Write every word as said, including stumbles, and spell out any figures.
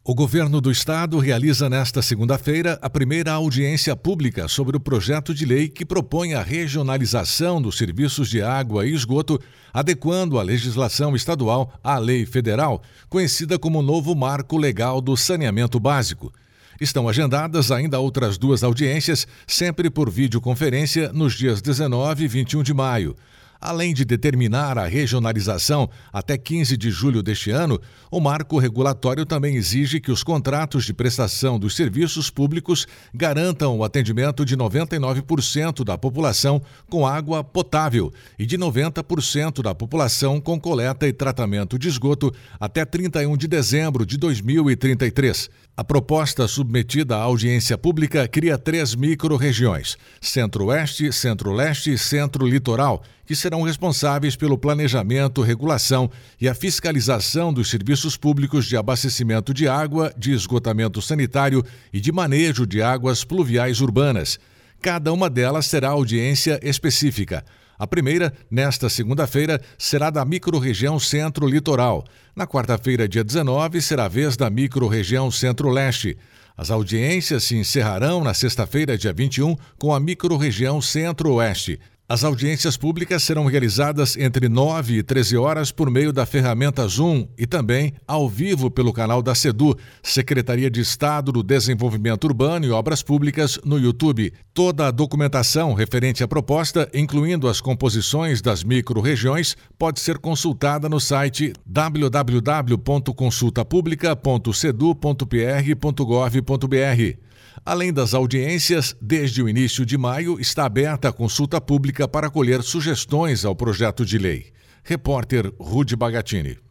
O governo do estado realiza nesta segunda-feira a primeira audiência pública sobre o projeto de lei que propõe a regionalização dos serviços de água e esgoto, adequando a legislação estadual à lei federal, conhecida como Novo Marco Legal do Saneamento Básico. Estão agendadas ainda outras duas audiências, sempre por videoconferência, nos dias dezenove e vinte e um de maio. Além de determinar a regionalização até quinze de julho deste ano, o marco regulatório também exige que os contratos de prestação dos serviços públicos garantam o atendimento de noventa e nove por cento da população com água potável e de noventa por cento da população com coleta e tratamento de esgoto até trinta e um de dezembro de dois mil e trinta e três. A proposta submetida à audiência pública cria três micro-regiões: Centro-Oeste, Centro-Leste e Centro-Litoral, que serão responsáveis pelo planejamento, regulação e a fiscalização dos serviços públicos de abastecimento de água, de esgotamento sanitário e de manejo de águas pluviais urbanas. Cada uma delas terá audiência específica. A primeira, nesta segunda-feira, será da microrregião Centro-Litoral. Na quarta-feira, dia dezenove, será a vez da microrregião Centro-Leste. As audiências se encerrarão na sexta-feira, dia vinte e um, com a microrregião Centro-Oeste. As audiências públicas serão realizadas entre nove e treze horas por meio da ferramenta Zoom e também ao vivo pelo canal da SEDU, Secretaria de Estado do Desenvolvimento Urbano e Obras Públicas, no YouTube. Toda a documentação referente à proposta, incluindo as composições das micro-regiões, pode ser consultada no site w w w ponto consulta publica ponto sedu ponto p r ponto gov ponto b r. Além das audiências, desde o início de maio está aberta a consulta pública para colher sugestões ao projeto de lei. Repórter Rudy Bagatini.